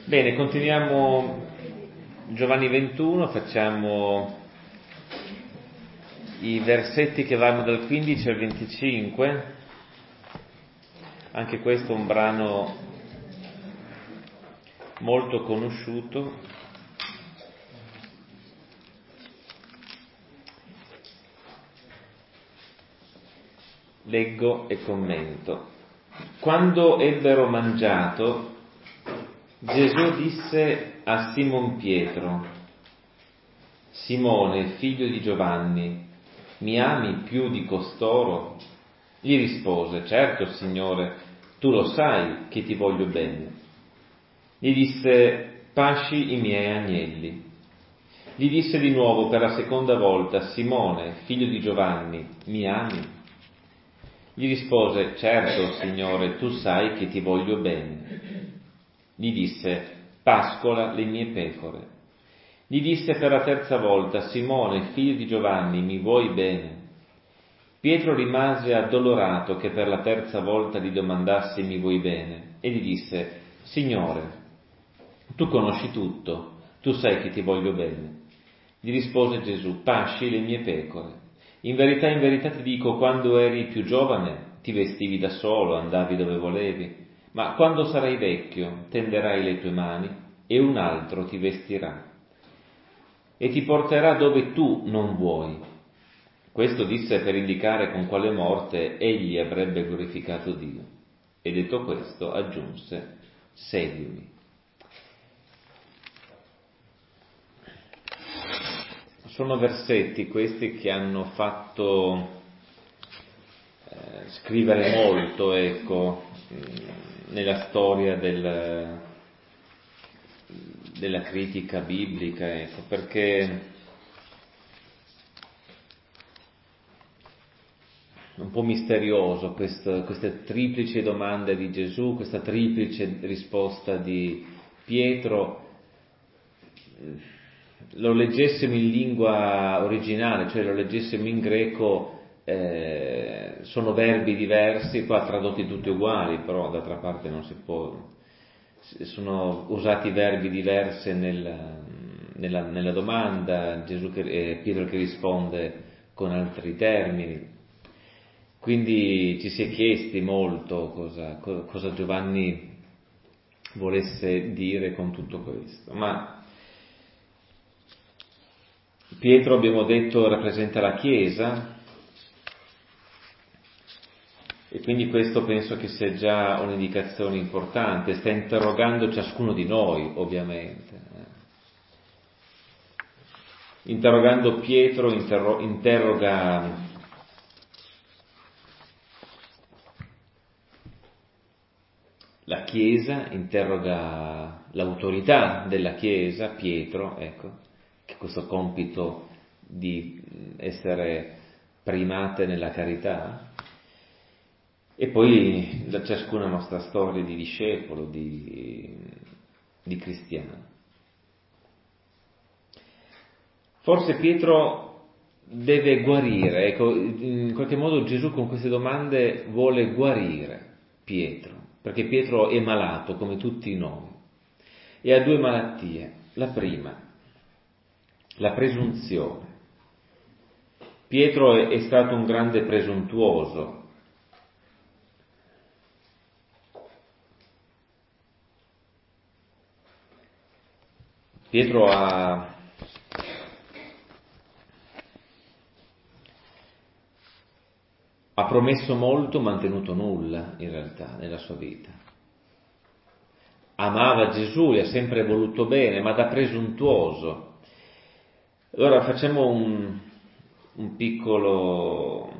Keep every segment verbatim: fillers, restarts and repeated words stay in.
Bene, continuiamo Giovanni ventuno, facciamo i versetti che vanno dal quindici al venticinque. Anche questo è un brano molto conosciuto. Leggo e commento. Quando ebbero mangiato, Gesù disse a Simon Pietro: Simone, figlio di Giovanni, mi ami più di costoro? Gli rispose: certo, Signore, tu lo sai che ti voglio bene. Gli disse: pasci i miei agnelli. Gli disse di nuovo per la seconda volta: Simone, figlio di Giovanni, mi ami? Gli rispose: certo, Signore, tu sai che ti voglio bene. Gli disse: pascola le mie pecore. Gli disse per la terza volta: Simone, figlio di Giovanni, mi vuoi bene? Pietro rimase addolorato che per la terza volta gli domandasse: mi vuoi bene? E gli disse: Signore, tu conosci tutto, tu sai che ti voglio bene. Gli rispose Gesù: pasci le mie pecore. In verità, in verità ti dico, quando eri più giovane ti vestivi da solo, andavi dove volevi. Ma quando sarai vecchio, tenderai le tue mani e un altro ti vestirà e ti porterà dove tu non vuoi. Questo disse per indicare con quale morte egli avrebbe glorificato Dio. E detto questo, aggiunse: seguimi. Sono versetti questi che hanno fatto eh, scrivere molto, ecco, nella storia del, della critica biblica, ecco, perché è un po' misterioso questo, queste triplici domande di Gesù, questa triplice risposta di Pietro. Lo leggessimo in lingua originale, cioè lo leggessimo in greco, eh, sono verbi diversi, qua tradotti tutti uguali, però d'altra parte non si può, sono usati verbi diversi nel, nella, nella domanda, Gesù che, eh, Pietro che risponde con altri termini, quindi ci si è chiesti molto cosa, cosa Giovanni volesse dire con tutto questo, ma Pietro, abbiamo detto, rappresenta la Chiesa e quindi questo penso che sia già un'indicazione importante, sta interrogando ciascuno di noi, ovviamente. Interrogando Pietro, interro- interroga la Chiesa, interroga l'autorità della Chiesa, Pietro, ecco, che questo compito di essere primate nella carità, e poi da ciascuna nostra storia di discepolo, di, di cristiano. Forse Pietro deve guarire, ecco, in qualche modo Gesù con queste domande vuole guarire Pietro, perché Pietro è malato come tutti noi e ha due malattie. La prima, la presunzione. Pietro è stato un grande presuntuoso. Pietro ha, ha promesso molto, mantenuto nulla in realtà nella sua vita. Amava Gesù, gli ha sempre voluto bene, ma da presuntuoso. Allora facciamo un, un piccolo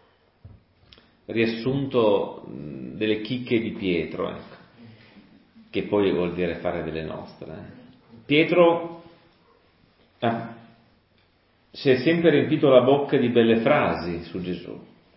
riassunto delle chicche di Pietro, ecco, che poi vuol dire fare delle nostre. Eh. Pietro ah, si è sempre riempito la bocca di belle frasi su Gesù.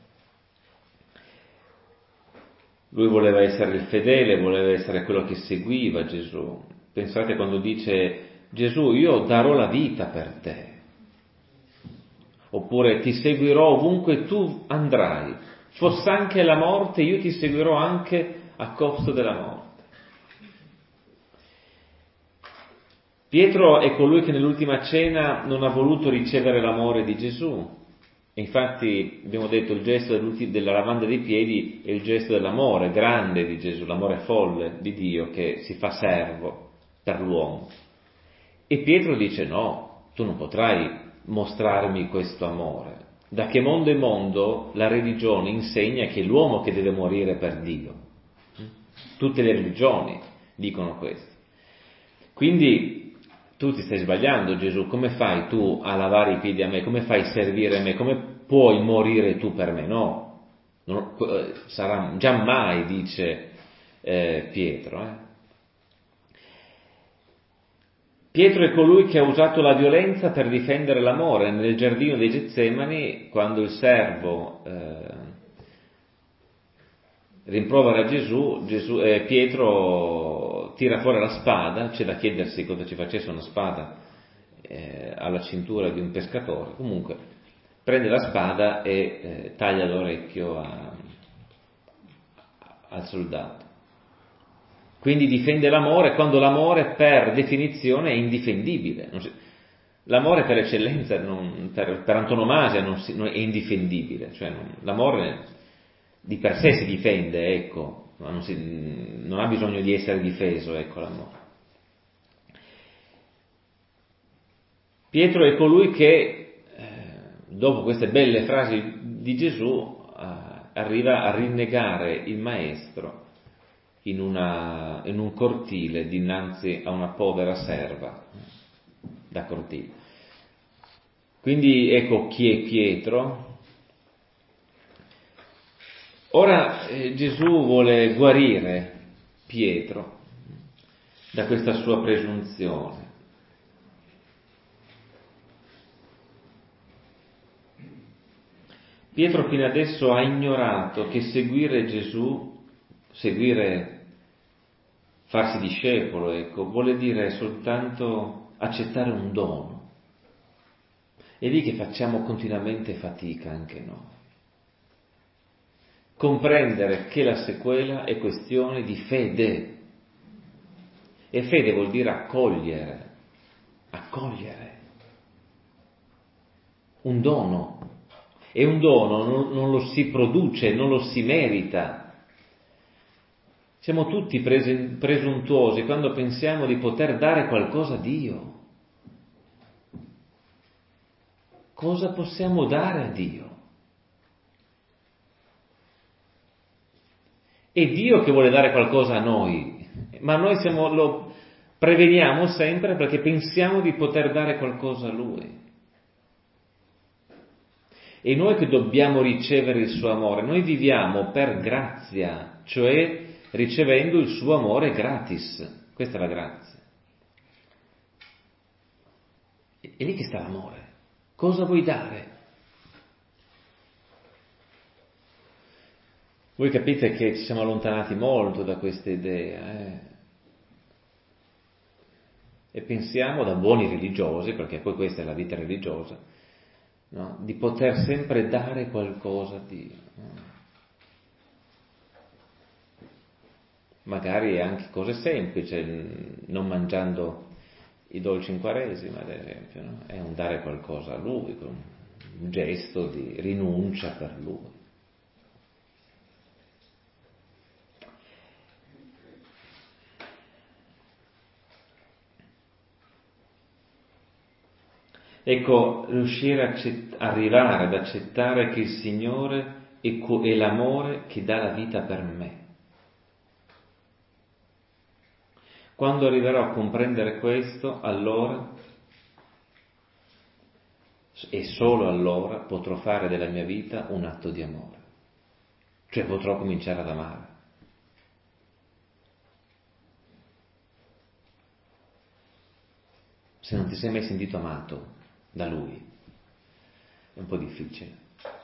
Lui voleva essere il fedele, voleva essere quello che seguiva Gesù. Pensate quando dice: Gesù, io darò la vita per te. Oppure: ti seguirò ovunque tu andrai. Fosse anche la morte, io ti seguirò anche a costo della morte. Pietro è colui che nell'ultima cena non ha voluto ricevere l'amore di Gesù. E infatti abbiamo detto il gesto della lavanda dei piedi è il gesto dell'amore grande di Gesù, l'amore folle di Dio che si fa servo per l'uomo. E Pietro dice no, tu non potrai mostrarmi questo amore. Da che mondo è mondo la religione insegna che è l'uomo che deve morire per Dio. Tutte le religioni dicono questo. Quindi tu ti stai sbagliando, Gesù, come fai tu a lavare i piedi a me? Come fai a servire me? Come puoi morire tu per me? No, non, sarà giammai, dice eh, Pietro. Eh. Pietro è colui che ha usato la violenza per difendere l'amore. Nel giardino dei Getsemani, quando il servo eh, rimprovera Gesù, Gesù eh, Pietro tira fuori la spada. C'è da chiedersi cosa ci facesse una spada eh, alla cintura di un pescatore. Comunque prende la spada e eh, taglia l'orecchio a, al soldato. Quindi difende l'amore quando l'amore per definizione è indifendibile. Non si, l'amore per eccellenza, non, per, per antonomasia non si, non è indifendibile. Cioè non, l'amore di per sé si difende, ecco, non, si, non ha bisogno di essere difeso, ecco l'amore. Pietro è colui che, eh, dopo queste belle frasi di Gesù, eh, arriva a rinnegare il maestro In, una, in un cortile dinanzi a una povera serva da cortile. Quindi ecco chi è Pietro. Ora eh, Gesù vuole guarire Pietro da questa sua presunzione. Pietro fino adesso ha ignorato che seguire Gesù, seguire farsi discepolo, ecco, vuole dire soltanto accettare un dono. È lì che facciamo continuamente fatica anche noi. Comprendere che la sequela è questione di fede. E fede vuol dire accogliere, accogliere un dono. E un dono non, non lo si produce, non lo si merita. Siamo tutti presuntuosi quando pensiamo di poter dare qualcosa a Dio. Cosa possiamo dare a Dio? È Dio che vuole dare qualcosa a noi, ma noi siamo, lo preveniamo sempre perché pensiamo di poter dare qualcosa a Lui. E noi che dobbiamo ricevere il suo amore, noi viviamo per grazia, cioè ricevendo il suo amore gratis. Questa è la grazia. È lì che sta l'amore. Cosa vuoi dare? Voi capite che ci siamo allontanati molto da queste idee, eh? E pensiamo da buoni religiosi, perché poi questa è la vita religiosa, no? Di poter sempre dare qualcosa a Dio. No? Magari anche cose semplici, non mangiando i dolci in Quaresima, ad esempio, no? È un dare qualcosa a Lui, un gesto di rinuncia per Lui. Ecco, riuscire a accett- arrivare ad accettare che il Signore è, co- è l'amore che dà la vita per me. Quando arriverò a comprendere questo, allora, e solo allora, potrò fare della mia vita un atto di amore. Cioè potrò cominciare ad amare. Se non ti sei mai sentito amato da Lui, è un po' difficile.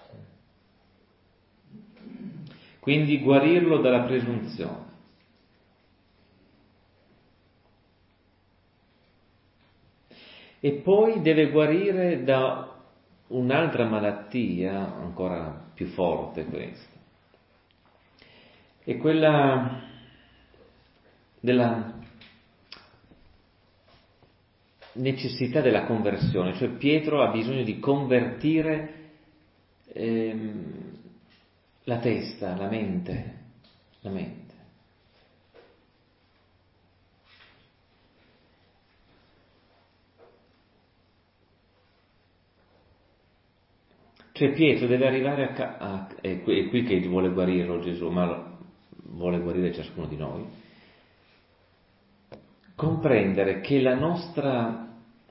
Quindi guarirlo dalla presunzione. E poi deve guarire da un'altra malattia, ancora più forte questa. È quella della necessità della conversione, cioè Pietro ha bisogno di convertire ehm, la testa, la mente, la mente. Cioè Pietro deve arrivare a, ca- a è qui, è qui che vuole guarirlo Gesù, ma lo, vuole guarire ciascuno di noi, comprendere che la nostra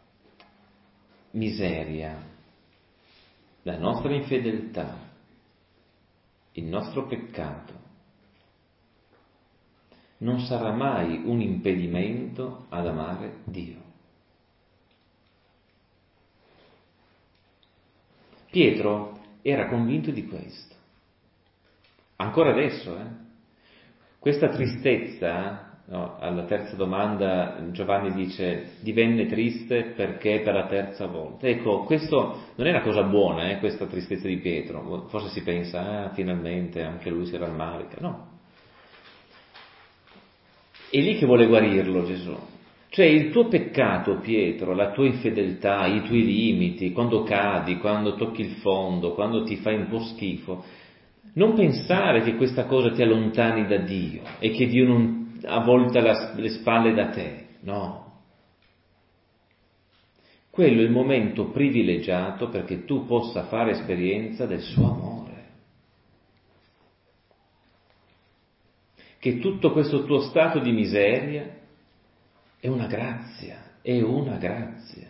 miseria, la nostra infedeltà, il nostro peccato non sarà mai un impedimento ad amare Dio. Pietro era convinto di questo. Ancora adesso, eh? Questa tristezza, no? Alla terza domanda Giovanni dice divenne triste perché per la terza volta. Ecco, questo non è una cosa buona, eh, questa tristezza di Pietro. Forse si pensa, ah, finalmente anche lui si rammarica. No. È lì che vuole guarirlo Gesù. Cioè il tuo peccato, Pietro, la tua infedeltà, i tuoi limiti, quando cadi, quando tocchi il fondo, quando ti fai un po' schifo, non pensare che questa cosa ti allontani da Dio e che Dio non avvolta la, le spalle da te, no. Quello è il momento privilegiato perché tu possa fare esperienza del suo amore. Che tutto questo tuo stato di miseria è una grazia, è una grazia.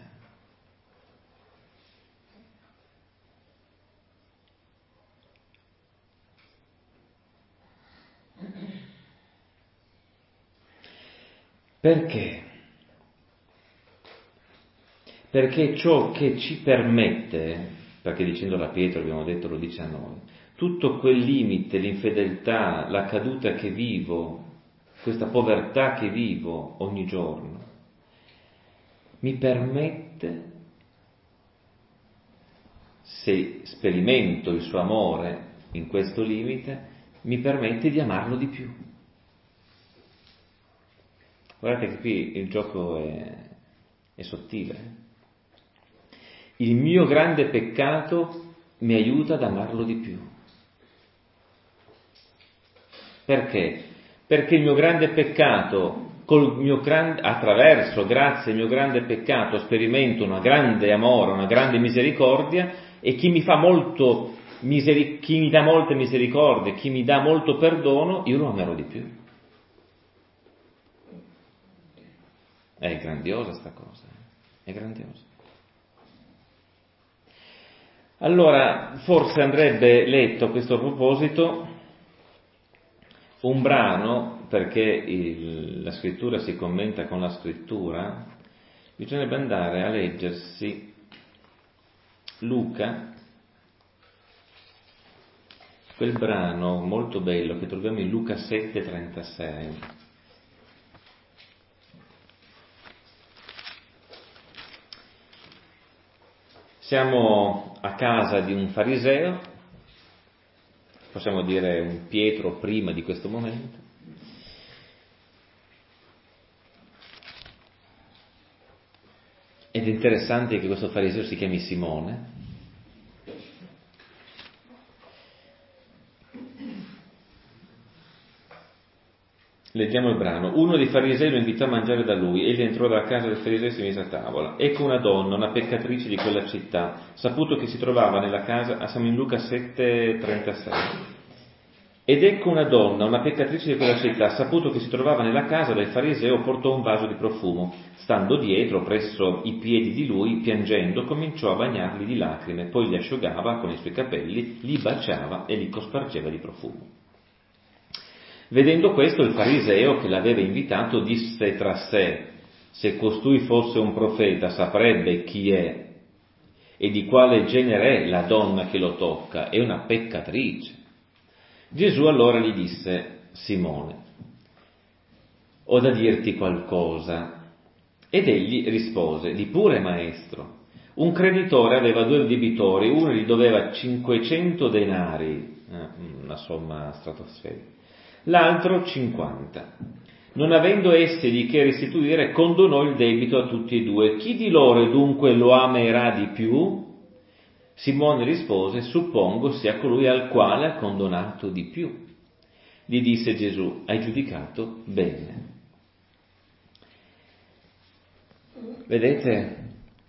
Perché? Perché ciò che ci permette, perché dicendolo a Pietro abbiamo detto lo dice a noi, tutto quel limite, l'infedeltà, la caduta che vivo, questa povertà che vivo ogni giorno, mi permette, se sperimento il suo amore in questo limite, mi permette di amarlo di più. Guardate che qui il gioco è, è sottile. Il mio grande peccato mi aiuta ad amarlo di più. Perché? Perché il mio grande peccato, col mio grande, attraverso, grazie al mio grande peccato, sperimento una grande amore, una grande misericordia, e chi mi fa molto miseri, chi mi dà molte misericordie, chi mi dà molto perdono, io lo amerò di più. È grandiosa sta cosa, è grandiosa. Allora, forse andrebbe letto a questo proposito un brano, perché il, la scrittura si commenta con la scrittura, bisognerebbe andare a leggersi Luca, quel brano molto bello che troviamo in Luca sette trentasei. Siamo a casa di un fariseo, possiamo dire un Pietro prima di questo momento, ed è interessante che questo fariseo si chiami Simone. Leggiamo il brano. Uno dei farisei lo invitò a mangiare da lui, egli entrò dalla casa del fariseo e si mise a tavola. Ecco una donna, una peccatrice di quella città, saputo che si trovava nella casa, siamo in Luca sette trentasei. Ed ecco una donna, una peccatrice di quella città, saputo che si trovava nella casa del fariseo, portò un vaso di profumo. Stando dietro, presso i piedi di lui, piangendo, cominciò a bagnarli di lacrime, poi li asciugava con i suoi capelli, li baciava e li cospargeva di profumo. Vedendo questo, il fariseo che l'aveva invitato disse tra sé: se costui fosse un profeta saprebbe chi è e di quale genere è la donna che lo tocca, è una peccatrice. Gesù allora gli disse: Simone, ho da dirti qualcosa. Ed egli rispose: di pure, maestro. Un creditore aveva due debitori, uno gli doveva cinquecento denari, una somma stratosferica, l'altro cinquanta. Non avendo essi di che restituire, condonò il debito a tutti e due. Chi di loro dunque lo amerà di più? Simone rispose: suppongo sia colui al quale ha condonato di più. Gli disse Gesù: hai giudicato bene. Vedete,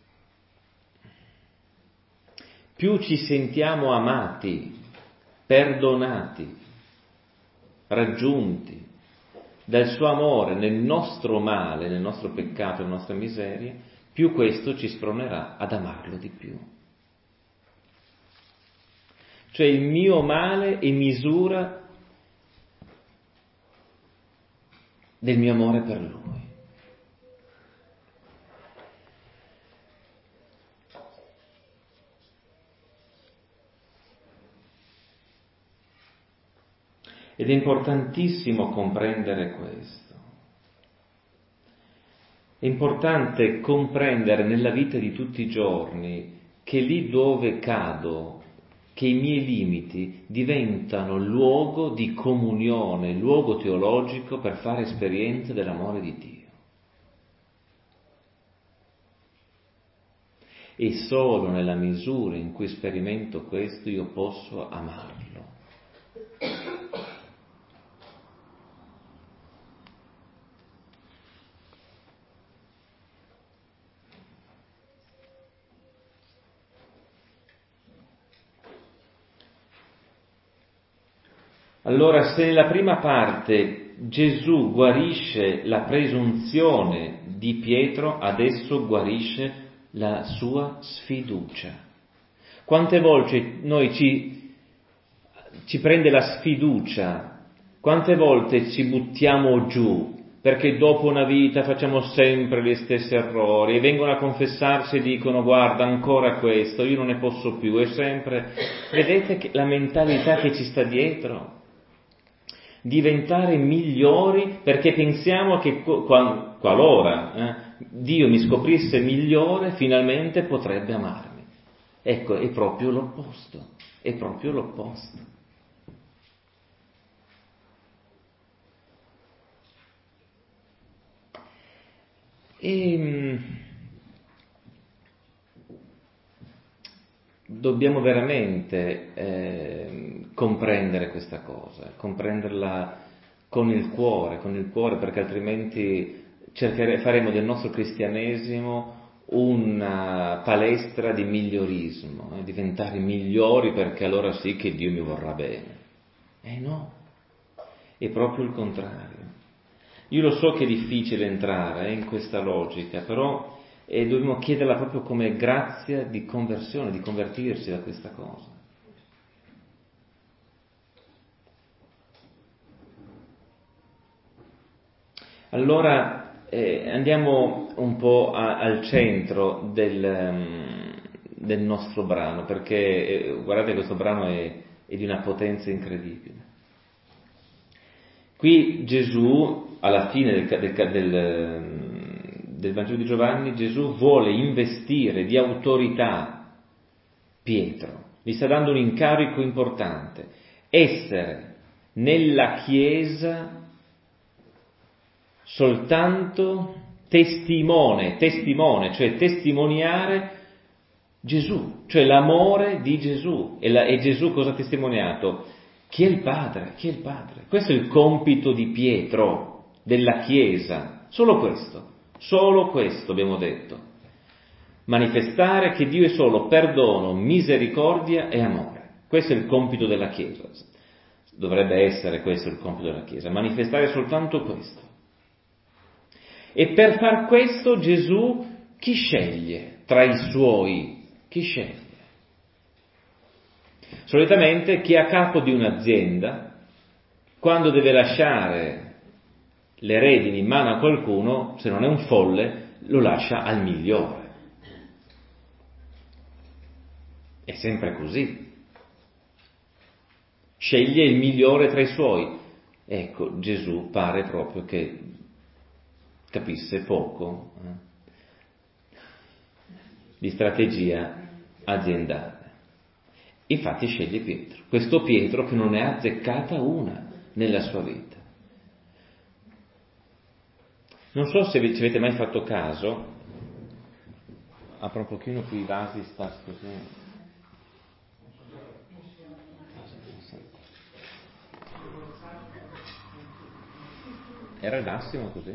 più ci sentiamo amati, perdonati, raggiunti dal suo amore nel nostro male, nel nostro peccato, nella nostra miseria, più questo ci spronerà ad amarlo di più. Cioè il mio male è misura del mio amore per Lui. Ed è importantissimo comprendere questo. È importante comprendere nella vita di tutti i giorni che lì dove cado, che i miei limiti diventano luogo di comunione, luogo teologico per fare esperienza dell'amore di Dio. E solo nella misura in cui sperimento questo io posso amarlo. Allora, se nella prima parte Gesù guarisce la presunzione di Pietro, adesso guarisce la sua sfiducia. Quante volte noi ci, ci prende la sfiducia, quante volte ci buttiamo giù, perché dopo una vita facciamo sempre gli stessi errori e vengono a confessarsi e dicono: guarda, ancora questo, io non ne posso più, è sempre... Vedete che la mentalità che ci sta dietro? Diventare migliori, perché pensiamo che qual, qualora eh, Dio mi scoprisse migliore, finalmente potrebbe amarmi. Ecco, è proprio l'opposto, è proprio l'opposto. E dobbiamo veramente eh, comprendere questa cosa, comprenderla con il cuore, con il cuore, perché altrimenti cerchere, faremo del nostro cristianesimo una palestra di migliorismo, eh, diventare migliori perché allora sì che Dio mi vorrà bene. Eh no, è proprio il contrario. Io lo so che è difficile entrare eh, in questa logica, però e dobbiamo chiederla proprio come grazia di conversione, di convertirsi da questa cosa. Allora eh, andiamo un po' a, al centro del, um, del nostro brano, perché eh, guardate, questo brano è, è di una potenza incredibile. Qui Gesù, alla fine del, del, del del Vangelo di Giovanni, Gesù vuole investire di autorità Pietro, gli sta dando un incarico importante: essere nella Chiesa soltanto testimone, testimone, cioè testimoniare Gesù, cioè l'amore di Gesù. E, la, e Gesù cosa ha testimoniato? Chi è il Padre? Chi è il Padre? Questo è il compito di Pietro, della Chiesa, solo questo. Solo questo abbiamo detto: manifestare che Dio è solo perdono, misericordia e amore. Questo è il compito della Chiesa. Dovrebbe essere questo il compito della Chiesa, manifestare soltanto questo. E per far questo Gesù chi sceglie tra i suoi? Chi sceglie? Solitamente chi è a capo di un'azienda, quando deve lasciare le redini in mano a qualcuno, se non è un folle, lo lascia al migliore. È sempre così. Sceglie il migliore tra i suoi. Ecco, Gesù pare proprio che capisse poco eh, di strategia aziendale. Infatti sceglie Pietro. Questo Pietro che non ne ha azzeccata una nella sua vita. Non so se ci avete mai fatto caso, apro un pochino qui i vasi, sta così. Era il massimo così?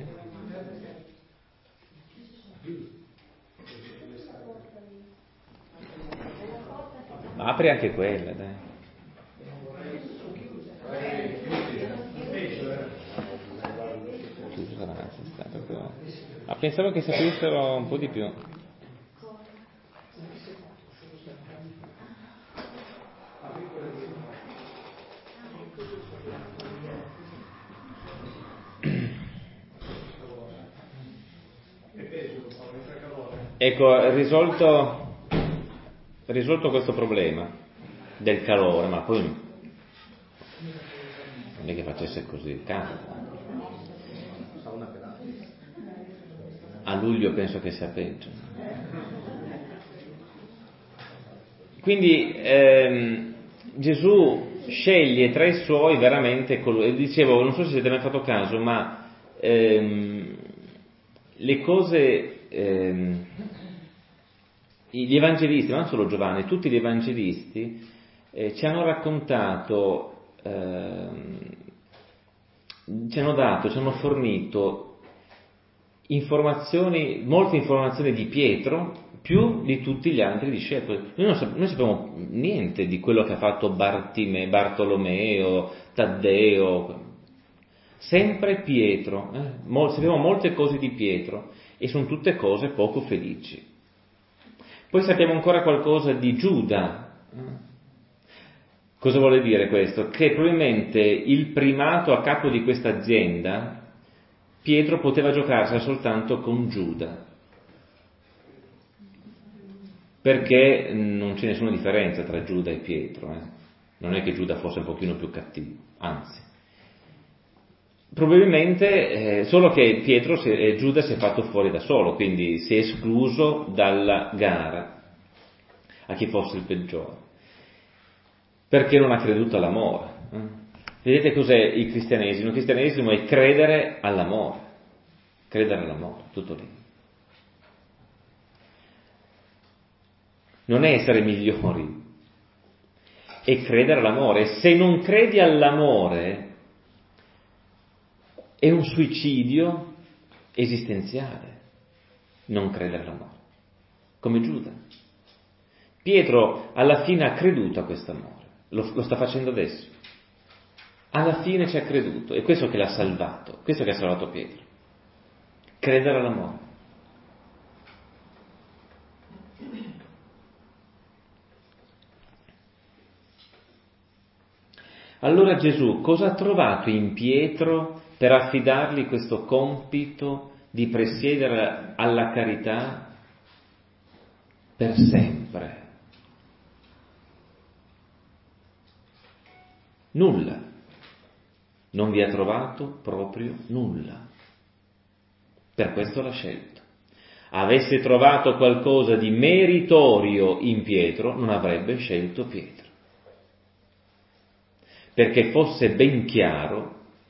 Ma apri anche quella, dai. Ah, pensavo che si aprissero un po' di più. Ecco, risolto, risolto questo problema del calore, ma poi non è che facesse così tanto. A luglio penso che sia peggio. Quindi ehm, Gesù sceglie tra i suoi veramente colui. Dicevo, non so se avete mai fatto caso, ma ehm, le cose, ehm, gli evangelisti, ma non solo Giovanni, tutti gli evangelisti eh, ci hanno raccontato, ehm, ci hanno dato, ci hanno fornito informazioni, molte informazioni di Pietro, più di tutti gli altri discepoli. Noi non sappiamo, noi sappiamo niente di quello che ha fatto Bartime, Bartolomeo, Taddeo, sempre Pietro, eh? Mol, sappiamo molte cose di Pietro e sono tutte cose poco felici. Poi sappiamo ancora qualcosa di Giuda. Cosa vuole dire questo? Che probabilmente il primato a capo di questa azienda Pietro poteva giocarsela soltanto con Giuda, perché non c'è nessuna differenza tra Giuda e Pietro, eh? Non è che Giuda fosse un pochino più cattivo, anzi. Probabilmente eh, solo che Pietro, si, eh, Giuda si è fatto fuori da solo, quindi si è escluso dalla gara a chi fosse il peggiore, perché non ha creduto all'amore. Eh? Vedete cos'è il cristianesimo? Il cristianesimo è credere all'amore, credere all'amore, tutto lì. Non è essere migliori, è credere all'amore. Se non credi all'amore è un suicidio esistenziale, non credere all'amore, come Giuda. Pietro alla fine ha creduto a questo amore, lo, lo sta facendo adesso. Alla fine ci ha creduto, è questo che l'ha salvato, questo che ha salvato Pietro. Credere all'amore. Allora Gesù cosa ha trovato in Pietro per affidargli questo compito di presiedere alla carità per sempre? Nulla. Non vi ha trovato proprio nulla. Per questo l'ha scelto. Avesse trovato qualcosa di meritorio in Pietro, non avrebbe scelto Pietro. Perché fosse ben chiaro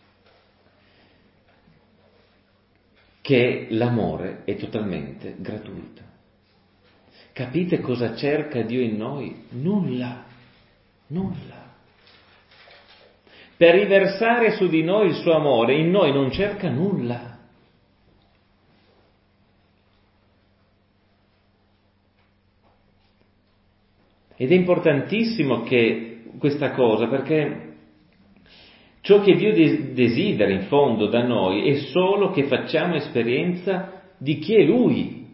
che l'amore è totalmente gratuito. Capite cosa cerca Dio in noi? Nulla, nulla. Per riversare su di noi il suo amore, in noi non cerca nulla. Ed è importantissimo che questa cosa, perché ciò che Dio desidera in fondo da noi è solo che facciamo esperienza di chi è Lui.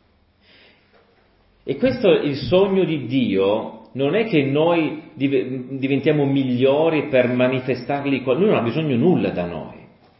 E questo è il sogno di Dio, non è che noi diventiamo migliori per manifestarli qua, Lui non ha bisogno nulla da noi,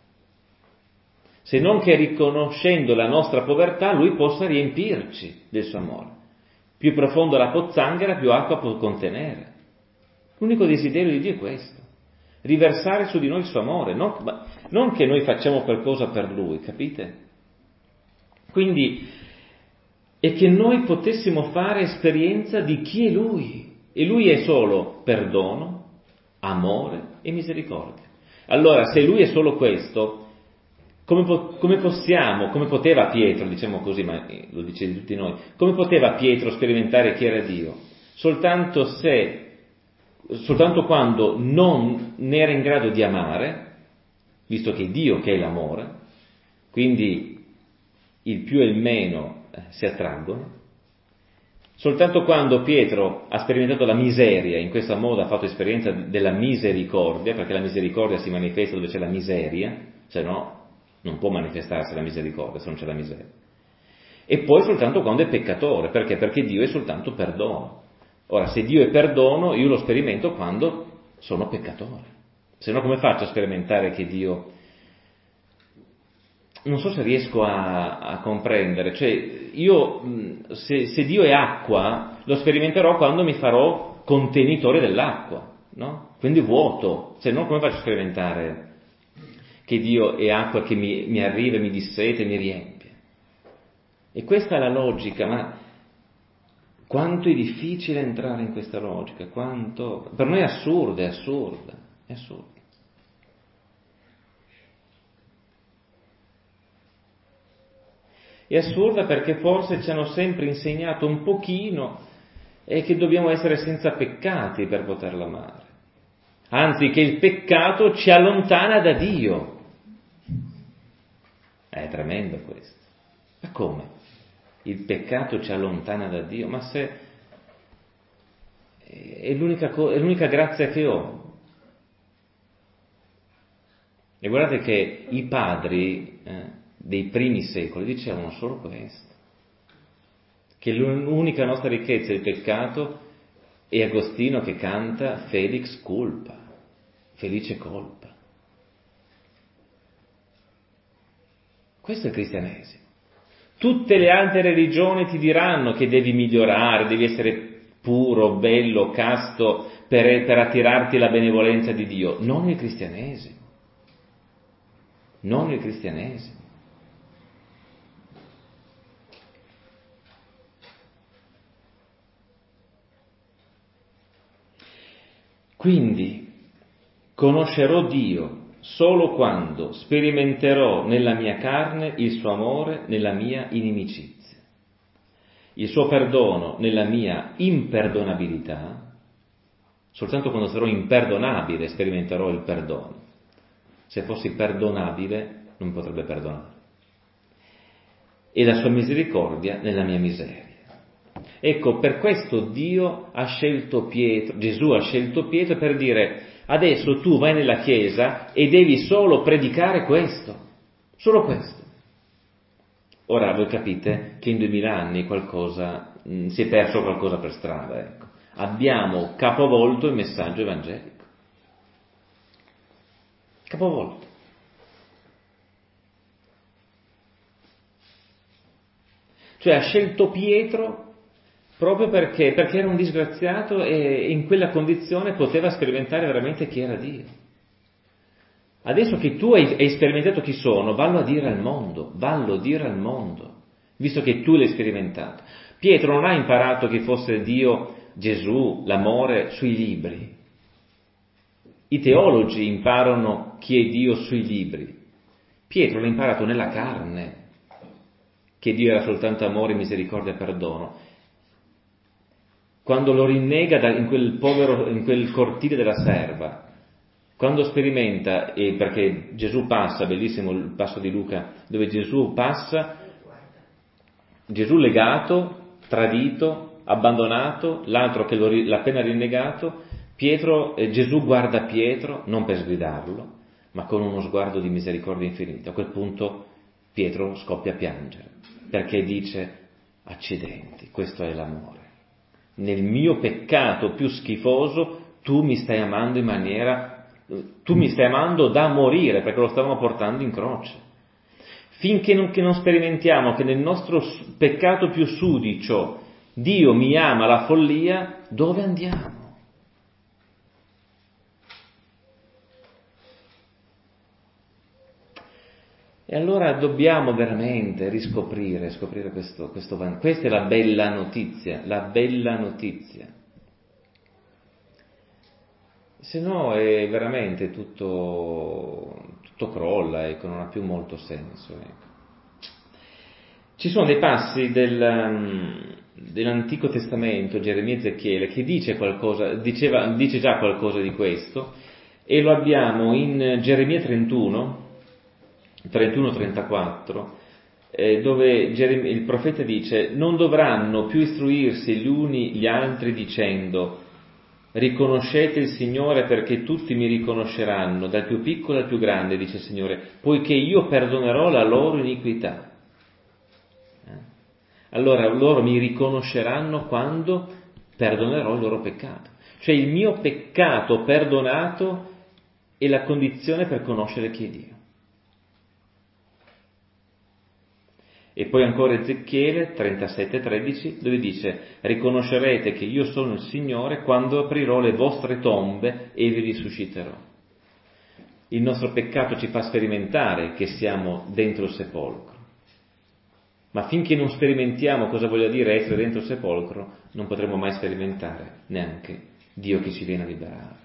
se non che riconoscendo la nostra povertà Lui possa riempirci del suo amore. Più profondo la pozzanghera, più acqua può contenere. L'unico desiderio di Dio è questo. Riversare su di noi il suo amore, non, non che noi facciamo qualcosa per Lui, capite? Quindi è che noi potessimo fare esperienza di chi è Lui, e Lui è solo perdono, amore e misericordia. Allora, se Lui è solo questo, come, po- come possiamo, come poteva Pietro, diciamo così, ma lo dice di tutti noi, come poteva Pietro sperimentare chi era Dio? Soltanto se, soltanto quando non ne era in grado di amare, visto che è Dio che è l'amore, quindi il più e il meno eh, si attraggono. Soltanto quando Pietro ha sperimentato la miseria, in questo modo ha fatto esperienza della misericordia, perché la misericordia si manifesta dove c'è la miseria, se no non può manifestarsi la misericordia se non c'è la miseria. E poi soltanto quando è peccatore, perché? Perché Dio è soltanto perdono. Ora, se Dio è perdono, io lo sperimento quando sono peccatore. Se no come faccio a sperimentare che Dio... Non so se riesco a, a comprendere, cioè io se, se Dio è acqua lo sperimenterò quando mi farò contenitore dell'acqua, no? Quindi vuoto, se no come faccio a sperimentare che Dio è acqua che mi, mi arriva, mi disseta e mi riempie? E questa è la logica, ma quanto è difficile entrare in questa logica, quanto... per noi è assurda, è assurda, è assurda. È assurda perché forse ci hanno sempre insegnato un pochino e che dobbiamo essere senza peccati per poterlo amare. Anzi, che il peccato ci allontana da Dio. È tremendo questo. Ma come? Il peccato ci allontana da Dio? Ma se è l'unica, co- è l'unica grazia che ho. E guardate che i padri... Eh, dei primi secoli dicevano solo questo, che l'unica nostra ricchezza è il peccato, e Agostino che canta Felix culpa, felice colpa. Questo è il cristianesimo. Tutte le altre religioni ti diranno che devi migliorare, devi essere puro, bello, casto per, per attirarti la benevolenza di Dio. Non il cristianesimo. Non il cristianesimo. Quindi conoscerò Dio solo quando sperimenterò nella mia carne il suo amore nella mia inimicizia, il suo perdono nella mia imperdonabilità. Soltanto quando sarò imperdonabile sperimenterò il perdono. Se fossi perdonabile non potrebbe perdonare. E la sua misericordia nella mia miseria. Ecco, per questo Dio ha scelto Pietro, Gesù ha scelto Pietro per dire: adesso tu vai nella chiesa e devi solo predicare questo, solo questo. Ora voi capite che in duemila anni qualcosa, mh, si è perso qualcosa per strada, ecco. Abbiamo capovolto il messaggio evangelico. Capovolto. Cioè ha scelto Pietro proprio perché, perché era un disgraziato e in quella condizione poteva sperimentare veramente chi era Dio. Adesso che tu hai, hai sperimentato chi sono, vallo a dire al mondo, vallo a dire al mondo, visto che tu l'hai sperimentato. Pietro non ha imparato che fosse Dio, Gesù, l'amore sui libri. I teologi imparano chi è Dio sui libri. Pietro l'ha imparato nella carne, che Dio era soltanto amore, misericordia e perdono. Quando lo rinnega da, in quel povero, in quel cortile della serva, quando sperimenta, e perché Gesù passa, bellissimo il passo di Luca, dove Gesù passa, Gesù legato, tradito, abbandonato, l'altro che lo, l'ha appena rinnegato, Pietro, eh, Gesù guarda Pietro, non per sgridarlo, ma con uno sguardo di misericordia infinita. A quel punto Pietro scoppia a piangere, perché dice: accidenti, questo è l'amore. Nel mio peccato più schifoso tu mi stai amando in maniera, tu mi stai amando da morire, perché lo stavano portando in croce. Finché non, che non sperimentiamo che nel nostro peccato più sudicio Dio mi ama la follia, dove andiamo? E allora dobbiamo veramente riscoprire, scoprire questo, questo, questa è la bella notizia, la bella notizia. se no è veramente tutto, tutto crolla, ecco, non ha più molto senso. Ecco. Ci sono dei passi del, dell'Antico Testamento, Geremia e Ezechiele, che dice qualcosa, diceva, dice già qualcosa di questo, e lo abbiamo in Geremia trentuno, trentuno trentaquattro, eh, dove Geremia, il profeta dice: non dovranno più istruirsi gli uni gli altri dicendo: riconoscete il Signore, perché tutti mi riconosceranno, dal più piccolo al più grande, dice il Signore, poiché io perdonerò la loro iniquità. Allora loro mi riconosceranno quando perdonerò il loro peccato. Cioè il mio peccato perdonato è la condizione per conoscere chi è Dio. E poi ancora Ezechiele trentasette tredici, dove dice: riconoscerete che io sono il Signore quando aprirò le vostre tombe e vi risusciterò. Il nostro peccato ci fa sperimentare che siamo dentro il sepolcro. Ma finché non sperimentiamo cosa voglia dire essere dentro il sepolcro, non potremo mai sperimentare neanche Dio che ci viene a liberare.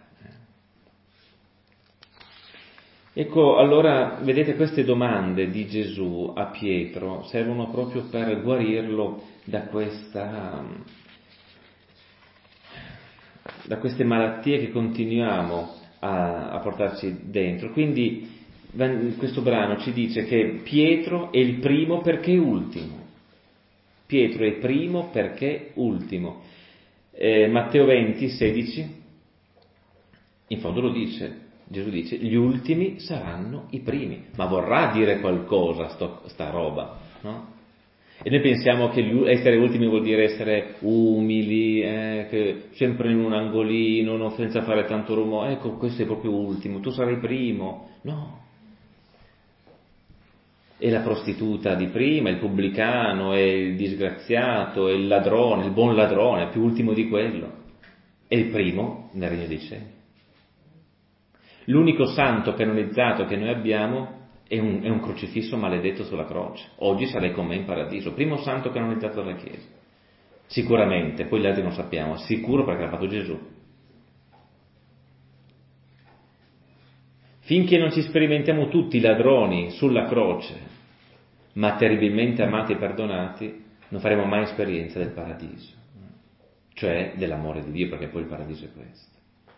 Ecco, allora, vedete, queste domande di Gesù a Pietro servono proprio per guarirlo da questa, da queste malattie che continuiamo a, a portarci dentro. Quindi, questo brano ci dice che Pietro è il primo perché ultimo. Pietro è primo perché ultimo. Eh, Matteo venti sedici, in fondo lo dice, Gesù dice: gli ultimi saranno i primi. Ma vorrà dire qualcosa sto, sta roba, no? E noi pensiamo che essere ultimi vuol dire essere umili, eh, che sempre in un angolino, no, senza fare tanto rumore. Ecco, questo è proprio ultimo, tu sarai primo. No. È la prostituta di prima, il pubblicano, è il disgraziato, è il ladrone, il buon ladrone, è più ultimo di quello. È il primo nel regno dei cieli. L'unico santo canonizzato che noi abbiamo è un, è un crocifisso maledetto sulla croce. Oggi sarei con me in paradiso. Primo santo canonizzato dalla Chiesa. Sicuramente, poi gli altri non sappiamo, sicuro perché l'ha fatto Gesù. Finché non ci sperimentiamo tutti ladroni sulla croce, ma terribilmente amati e perdonati, non faremo mai esperienza del paradiso, cioè dell'amore di Dio, perché poi il paradiso è questo.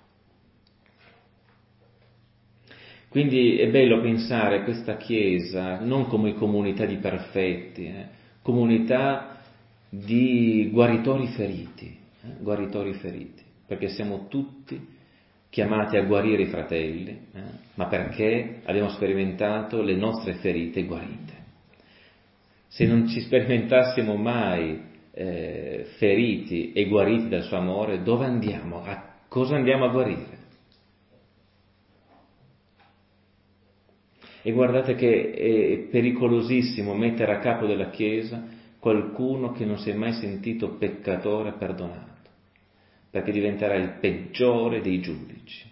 Quindi è bello pensare questa Chiesa non come comunità di perfetti, eh, comunità di guaritori feriti, eh, guaritori feriti, perché siamo tutti chiamati a guarire i fratelli, eh, ma perché abbiamo sperimentato le nostre ferite guarite. Se non ci sperimentassimo mai eh, feriti e guariti dal suo amore, dove andiamo? A cosa andiamo a guarire? E guardate che è pericolosissimo mettere a capo della Chiesa qualcuno che non si è mai sentito peccatore perdonato, perché diventerà il peggiore dei giudici.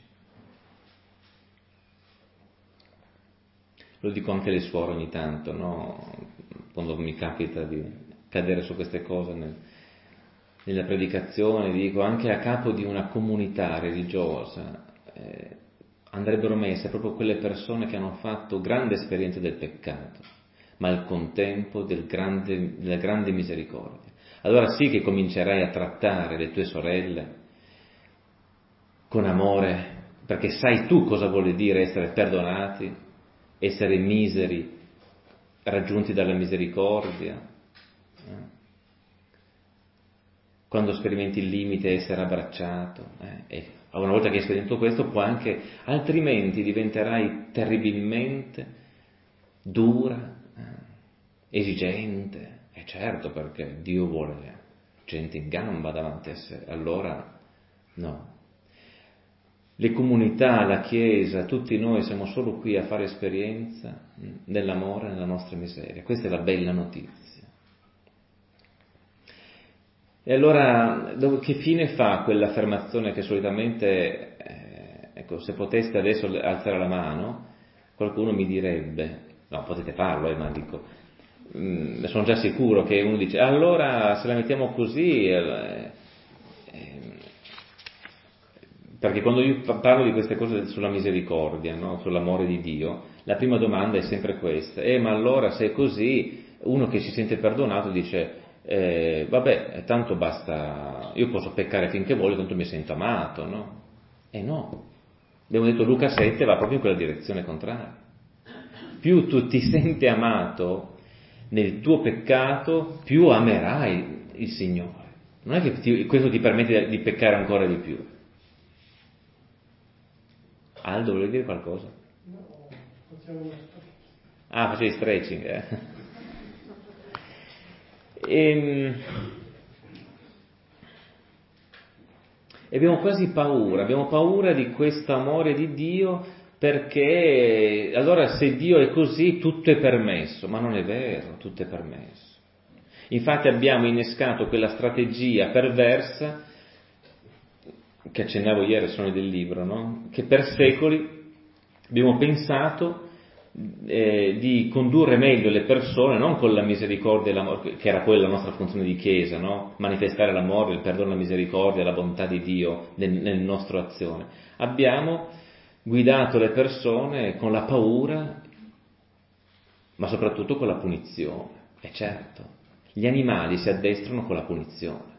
Lo dico anche alle suore ogni tanto, no? Quando mi capita di cadere su queste cose nel, nella predicazione, dico anche a capo di una comunità religiosa eh, andrebbero messe proprio quelle persone che hanno fatto grande esperienza del peccato, ma al contempo del grande, della grande misericordia. Allora sì che comincerai a trattare le tue sorelle con amore, perché sai tu cosa vuole dire essere perdonati, essere miseri, raggiunti dalla misericordia. Quando sperimenti il limite, essere abbracciato. Eh, e una volta che hai sperimentato questo, può anche, altrimenti diventerai terribilmente dura, eh, esigente. E certo, perché Dio vuole gente in gamba davanti a sé. Allora, no. Le comunità, la Chiesa, tutti noi siamo solo qui a fare esperienza dell'amore nella nostra miseria. Questa è la bella notizia. E allora, che fine fa quell'affermazione che solitamente, eh, ecco, se poteste adesso alzare la mano, qualcuno mi direbbe, no, potete farlo, eh, ma dico, mh, sono già sicuro che uno dice, allora se la mettiamo così, eh, eh, Perché quando io parlo di queste cose sulla misericordia, no? Sull'amore di Dio, la prima domanda è sempre questa: eh, ma allora se è così, uno che si sente perdonato dice, eh, vabbè, tanto basta, io posso peccare finché voglio, tanto mi sento amato, no? E no, abbiamo detto Luca sette va proprio in quella direzione contraria. Più tu ti senti amato nel tuo peccato, più amerai il Signore. Non è che ti, questo ti permette di peccare ancora di più. Aldo, volevi dire qualcosa? No, facciamo una stretching. Ah, facevi stretching, eh? E, e abbiamo quasi paura, abbiamo paura di questo amore di Dio, perché allora se Dio è così tutto è permesso, ma non è vero, tutto è permesso. Infatti abbiamo innescato quella strategia perversa che accennavo ieri, sono del libro, no? Che per secoli abbiamo pensato eh, di condurre meglio le persone, non con la misericordia e l'amore, che era quella la nostra funzione di Chiesa, no? Manifestare l'amore, il perdono, la misericordia, la bontà di Dio nel, nel nostro azione. Abbiamo guidato le persone con la paura, ma soprattutto con la punizione. E certo, gli animali si addestrano con la punizione.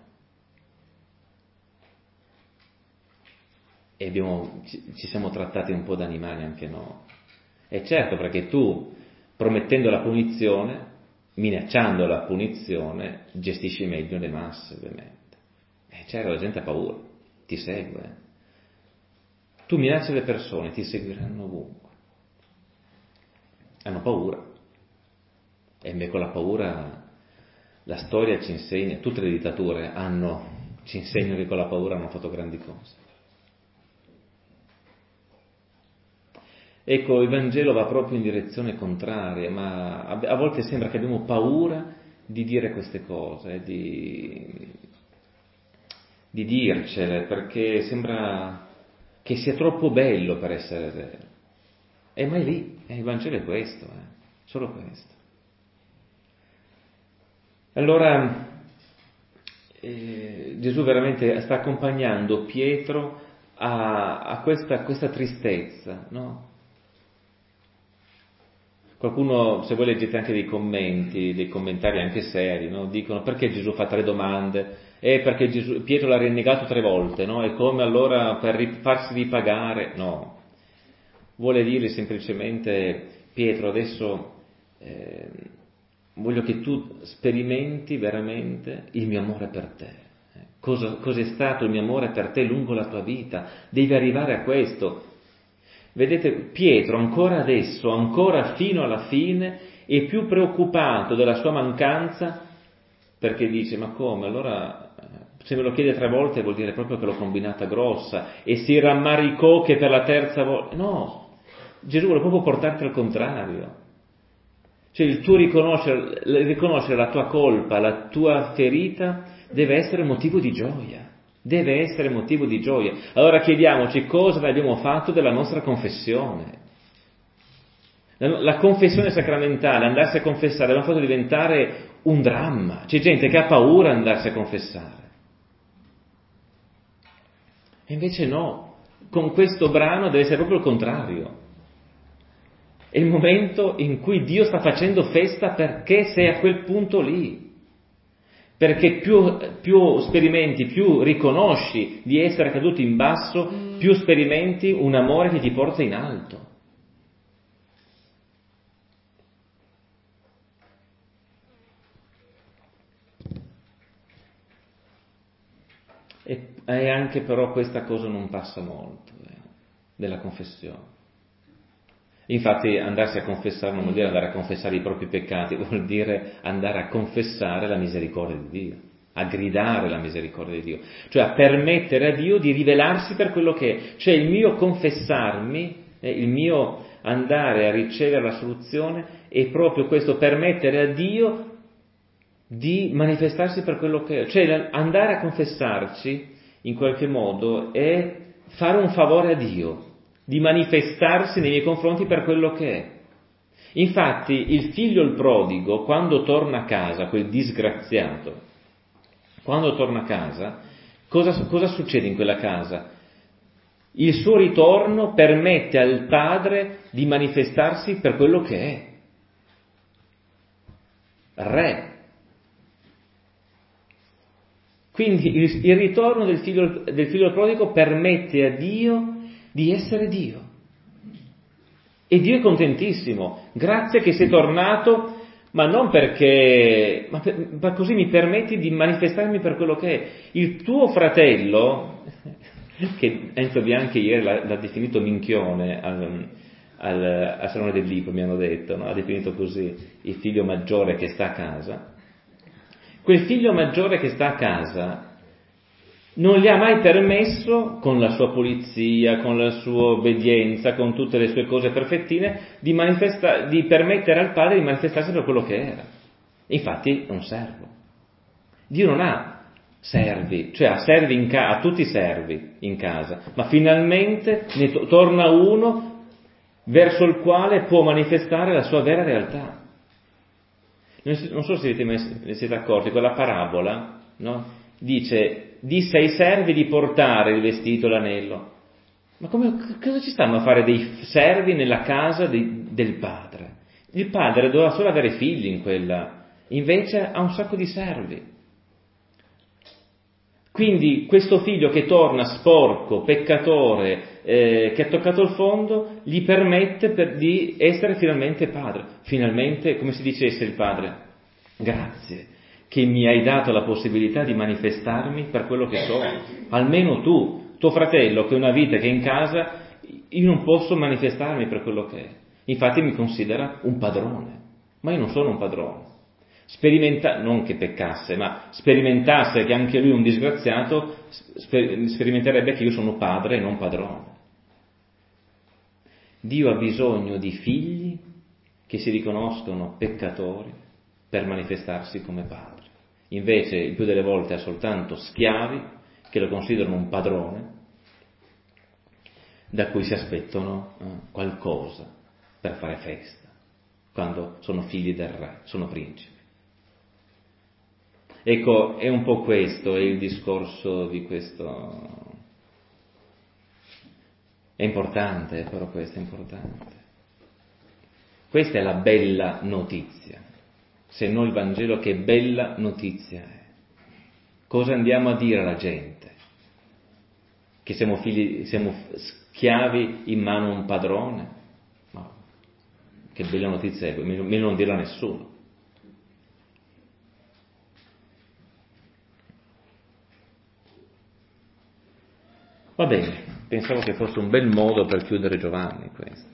E abbiamo, ci siamo trattati un po' da animali anche noi. E certo, perché tu, promettendo la punizione, minacciando la punizione, gestisci meglio le masse, ovviamente. E certo, la gente ha paura, ti segue. Tu minacci le persone, ti seguiranno ovunque. Hanno paura. E invece con la paura la storia ci insegna, tutte le dittature hanno, ci insegnano che con la paura hanno fatto grandi cose. Ecco, il Vangelo va proprio in direzione contraria, ma a volte sembra che abbiamo paura di dire queste cose, di, di dircele, perché sembra che sia troppo bello per essere vero. E mai lì, eh, il Vangelo è questo, eh, solo questo. Allora, eh, Gesù veramente sta accompagnando Pietro a, a questa, questa tristezza, no? Qualcuno, se voi leggete anche dei commenti, dei commentari anche seri, no? Dicono perché Gesù fa tre domande? Eh, perché Gesù, Pietro l'ha rinnegato tre volte, no? E come allora per farsi ripagare? No. Vuole dire semplicemente, Pietro, adesso eh, voglio che tu sperimenti veramente il mio amore per te. Cosa, cosa è stato il mio amore per te lungo la tua vita? Devi arrivare a questo. Vedete, Pietro ancora adesso, ancora fino alla fine, è più preoccupato della sua mancanza, perché dice, ma come, allora se me lo chiede tre volte vuol dire proprio che l'ho combinata grossa, e si rammaricò che per la terza volta, no, Gesù vuole proprio portarti al contrario, cioè il tuo riconoscere, riconoscere la tua colpa, la tua ferita, deve essere motivo di gioia. Deve essere motivo di gioia. Allora chiediamoci cosa ne abbiamo fatto della nostra confessione. La, la confessione sacramentale, andarsi a confessare, l'abbiamo fatto diventare un dramma. C'è gente che ha paura di andarsi a confessare. E invece no, con questo brano deve essere proprio il contrario. È il momento in cui Dio sta facendo festa perché sei a quel punto lì. Perché più, più sperimenti, più riconosci di essere caduto in basso, più sperimenti un amore che ti porta in alto. E, e anche però questa cosa non passa molto, eh, della confessione. Infatti andarsi a confessare non vuol dire andare a confessare i propri peccati, vuol dire andare a confessare la misericordia di Dio, a gridare la misericordia di Dio, cioè a permettere a Dio di rivelarsi per quello che è. Cioè il mio confessarmi, eh, il mio andare a ricevere la soluzione è proprio questo, permettere a Dio di manifestarsi per quello che è. Cioè andare a confessarci in qualche modo è fare un favore a Dio, di manifestarsi nei miei confronti per quello che è. Infatti il figlio il prodigo, quando torna a casa, quel disgraziato, quando torna a casa, cosa, cosa succede in quella casa? il suo ritorno permette al Padre di manifestarsi per quello che è, Re. Quindi il, il ritorno del figlio, del figlio prodigo permette a Dio di essere Dio. E Dio è contentissimo. Grazie che sei tornato, ma non perché, ma, per, ma così mi permetti di manifestarmi per quello che è. Il tuo fratello, che Enzo Bianchi ieri l'ha, l'ha definito minchione al, al, al Salone del Libro, mi hanno detto, no? Ha definito così il figlio maggiore che sta a casa. Quel figlio maggiore che sta a casa non gli ha mai permesso, con la sua pulizia, con la sua obbedienza, con tutte le sue cose perfettine, di, manifesta- di permettere al padre di manifestarsi per quello che era. Infatti è un servo. Dio non ha servi, cioè ha servi in ca- ha tutti i servi in casa, ma finalmente ne to- torna uno verso il quale può manifestare la sua vera realtà. Non so se vi siete accorti, quella parabola, no? Dice, disse ai servi di portare il vestito e l'anello. Ma come, cosa ci stanno a fare dei servi nella casa di, del padre? Il padre doveva solo avere figli in quella, invece ha un sacco di servi. Quindi questo figlio che torna sporco, peccatore, eh, che ha toccato il fondo, gli permette per, di essere finalmente padre. Finalmente, come si dicesse il padre, grazie che mi hai dato la possibilità di manifestarmi per quello che sono. Almeno tu, tuo fratello che è una vita che è in casa, io non posso manifestarmi per quello che è. Infatti mi considera un padrone, ma io non sono un padrone. Sperimenta, non che peccasse, ma sperimentasse che anche lui è un disgraziato, sper, sperimenterebbe che io sono padre e non padrone. Dio ha bisogno di figli che si riconoscono peccatori per manifestarsi come padre. Invece il più delle volte ha soltanto schiavi che lo considerano un padrone da cui si aspettano eh, qualcosa per fare festa, quando sono figli del re, sono principi. Ecco, è un po' questo, è il discorso di questo. È importante, però questo è importante. Questa è la bella notizia, se no il Vangelo che bella notizia è. Cosa andiamo a dire alla gente? Che siamo figli, siamo schiavi in mano a un padrone? No. Che bella notizia è, meglio non dirla a nessuno. Va bene, pensavo che fosse un bel modo per chiudere Giovanni questo.